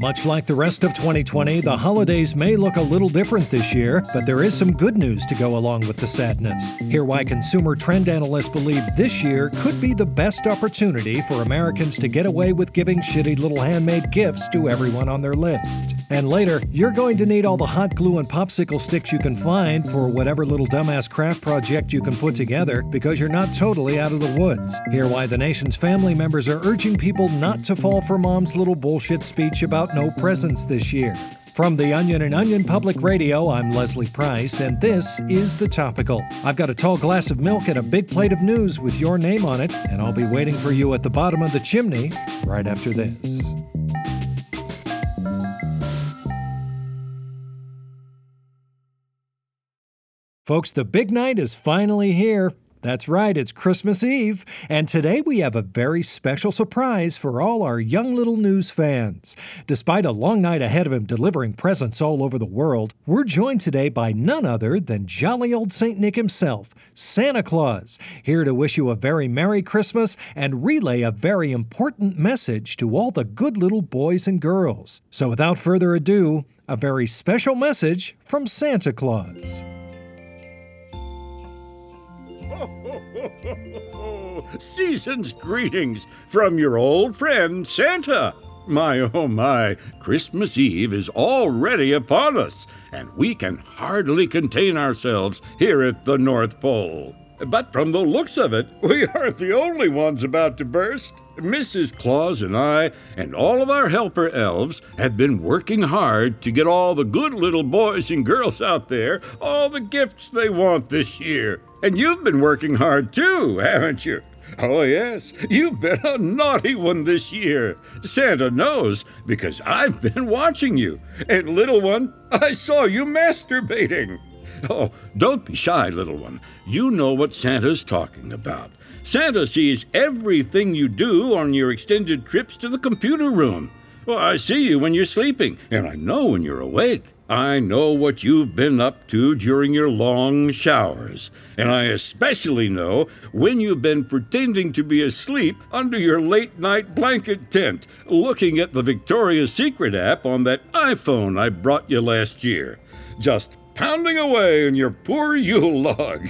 Much like the rest of 2020, the holidays may look a little different this year, but there is some good news to go along with the sadness. Hear why consumer trend analysts believe this year could be the best opportunity for Americans to get away with giving shitty little handmade gifts to everyone on their list. And later, you're going to need all the hot glue and popsicle sticks you can find for whatever little dumbass craft project you can put together, because you're not totally out of the woods. Hear why the nation's family members are urging people not to fall for mom's little bullshit speech about no presents this year. From The Onion and Onion Public Radio, I'm Leslie Price, and this is The Topical. I've got a tall glass of milk and a big plate of news with your name on it, and I'll be waiting for you at the bottom of the chimney right after this. Folks, the big night is finally here. That's right, it's Christmas Eve, and today we have a very special surprise for all our young little news fans. Despite a long night ahead of him delivering presents all over the world, we're joined today by none other than jolly old St. Nick himself, Santa Claus, here to wish you a very Merry Christmas and relay a very important message to all the good little boys and girls. So without further ado, a very special message from Santa Claus. Season's greetings from your old friend Santa. My, oh my, Christmas Eve is already upon us, and we can hardly contain ourselves here at the North Pole. But from the looks of it, we aren't the only ones about to burst. Mrs. Claus and I and all of our helper elves have been working hard to get all the good little boys and girls out there all the gifts they want this year. And you've been working hard too, haven't you? Oh yes, you've been a naughty one this year. Santa knows, because I've been watching you. And little one, I saw you masturbating. Oh, don't be shy, little one. You know what Santa's talking about. Santa sees everything you do on your extended trips to the computer room. Well, I see you when you're sleeping, and I know when you're awake. I know what you've been up to during your long showers, and I especially know when you've been pretending to be asleep under your late-night blanket tent, looking at the Victoria's Secret app on that iPhone I brought you last year. Just pounding away in your poor Yule log.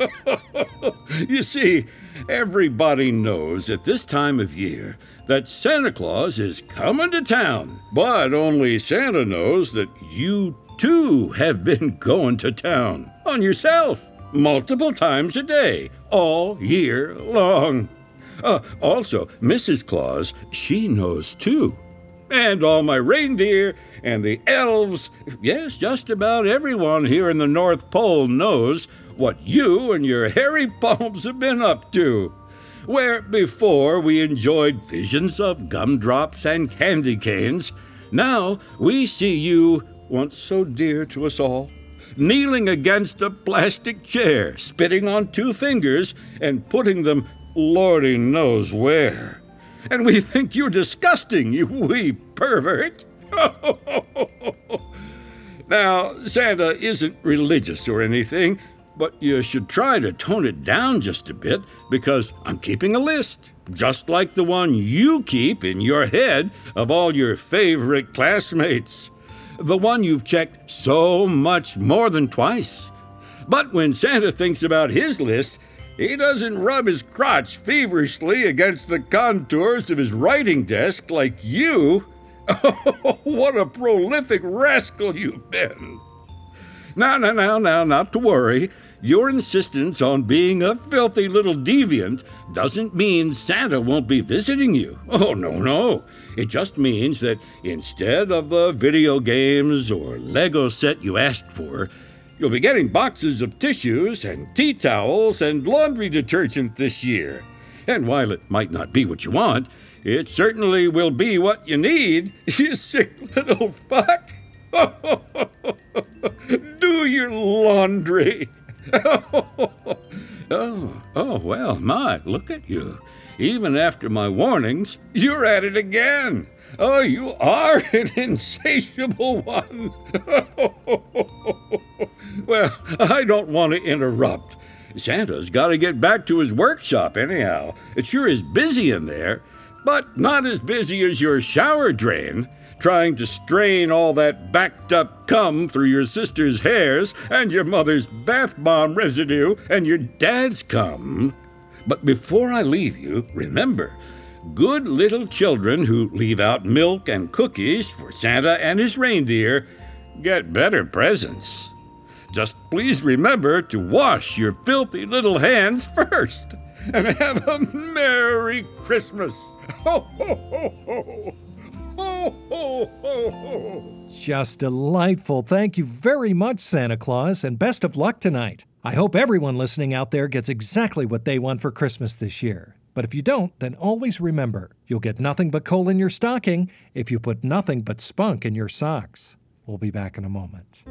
You see, everybody knows at this time of year that Santa Claus is coming to town, but only Santa knows that you too have been going to town on yourself multiple times a day, all year long. Also, Mrs. Claus, she knows too. And all my reindeer and the elves, yes, just about everyone here in the North Pole knows what you and your hairy palms have been up to. Where before we enjoyed visions of gumdrops and candy canes, now we see you, once so dear to us all, kneeling against a plastic chair, spitting on 2 fingers and putting them Lordy knows where. And we think you're disgusting, you wee pervert. Now, Santa isn't religious or anything, but you should try to tone it down just a bit, because I'm keeping a list, just like the one you keep in your head of all your favorite classmates. The one you've checked so much more than twice. But when Santa thinks about his list, he doesn't rub his crotch feverishly against the contours of his writing desk like you. Oh, what a prolific rascal you've been. Now, not to worry. Your insistence on being a filthy little deviant doesn't mean Santa won't be visiting you. Oh, no. It just means that instead of the video games or Lego set you asked for, you'll be getting boxes of tissues and tea towels and laundry detergent this year. And while it might not be what you want, it certainly will be what you need, you sick little fuck. Do your laundry. Oh, well, my, look at you. Even after my warnings, you're at it again. Oh, you are an insatiable one. Well, I don't want to interrupt. Santa's got to get back to his workshop anyhow. It sure is busy in there, but not as busy as your shower drain. trying to strain all that backed-up cum through your sister's hairs and your mother's bath bomb residue and your dad's cum. But before I leave you, remember, good little children who leave out milk and cookies for Santa and his reindeer get better presents. Just please remember to wash your filthy little hands first. And have a Merry Christmas. Ho, ho, ho, ho. Ho, ho, ho, ho. Just delightful. Thank you very much, Santa Claus, and best of luck tonight. I hope everyone listening out there gets exactly what they want for Christmas this year. But if you don't, then always remember, you'll get nothing but coal in your stocking if you put nothing but spunk in your socks. We'll be back in a moment.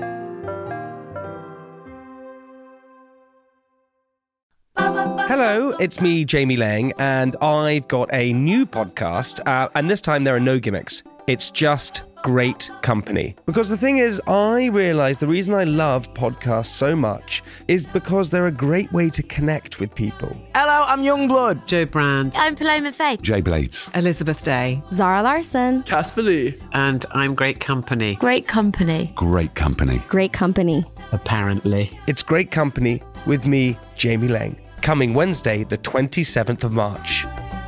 Hello, it's me, Jamie Lang, and I've got a new podcast, and this time there are no gimmicks. It's just great company. Because the thing is, I realise the reason I love podcasts so much is because they're a great way to connect with people. Hello, I'm Youngblood. Joe Brand. I'm Paloma Faye. Jay Blades. Elizabeth Day. Zara Larson. Casper Lee. And I'm Great Company. Great company. Great company. Great company. Apparently. It's great company with me, Jamie Lang. Coming Wednesday, the 27th of March.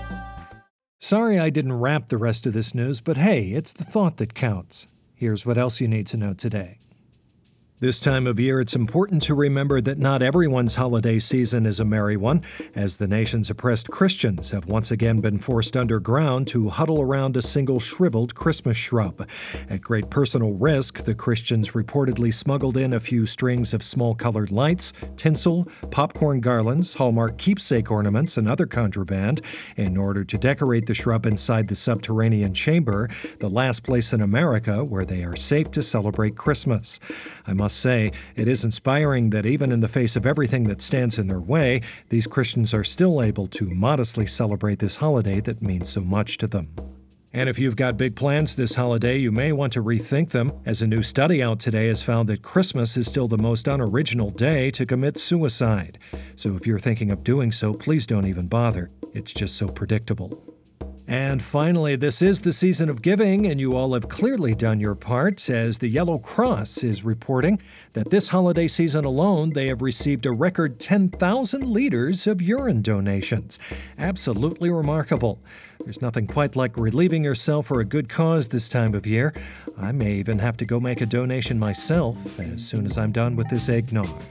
Sorry I didn't wrap the rest of this news, but hey, it's the thought that counts. Here's what else you need to know today. This time of year, it's important to remember that not everyone's holiday season is a merry one, as the nation's oppressed Christians have once again been forced underground to huddle around a single shriveled Christmas shrub. At great personal risk, the Christians reportedly smuggled in a few strings of small colored lights, tinsel, popcorn garlands, Hallmark keepsake ornaments, and other contraband in order to decorate the shrub inside the subterranean chamber, the last place in America where they are safe to celebrate Christmas. I must say, it is inspiring that even in the face of everything that stands in their way, these Christians are still able to modestly celebrate this holiday that means so much to them. And if you've got big plans this holiday, you may want to rethink them, as a new study out today has found that Christmas is still the most unoriginal day to commit suicide. So if you're thinking of doing so, please don't even bother. It's just so predictable. And finally, this is the season of giving, and you all have clearly done your part, as the Yellow Cross is reporting that this holiday season alone, they have received a record 10,000 liters of urine donations. Absolutely remarkable. There's nothing quite like relieving yourself for a good cause this time of year. I may even have to go make a donation myself as soon as I'm done with this eggnog.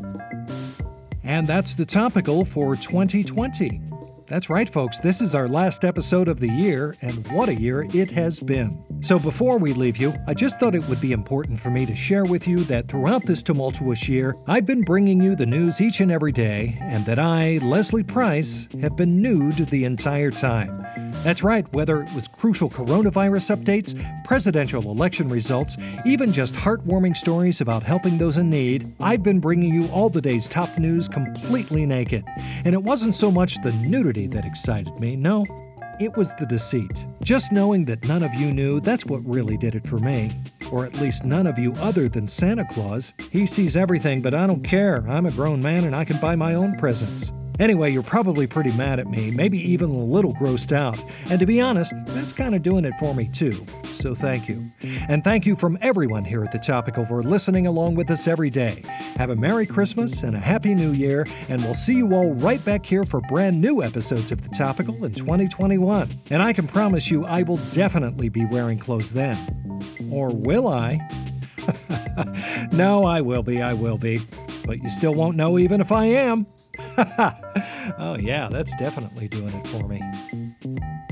And that's the topical for 2020. That's right, folks, this is our last episode of the year, and what a year it has been. So before we leave you, I just thought it would be important for me to share with you that throughout this tumultuous year, I've been bringing you the news each and every day, and that I, Leslie Price, have been nude the entire time. That's right, whether it was crucial coronavirus updates, presidential election results, even just heartwarming stories about helping those in need, I've been bringing you all the day's top news completely naked. And it wasn't so much the nudity that excited me, no. It was the deceit. Just knowing that none of you knew, that's what really did it for me. Or at least none of you other than Santa Claus. He sees everything, but I don't care. I'm a grown man and I can buy my own presents. Anyway, you're probably pretty mad at me, maybe even a little grossed out. And to be honest, that's kind of doing it for me too. So thank you. And thank you from everyone here at The Topical for listening along with us every day. Have a Merry Christmas and a Happy New Year, and we'll see you all right back here for brand new episodes of The Topical in 2021. And I can promise you I will definitely be wearing clothes then. Or will I? No, I will be. But you still won't know even if I am. Oh yeah, that's definitely doing it for me.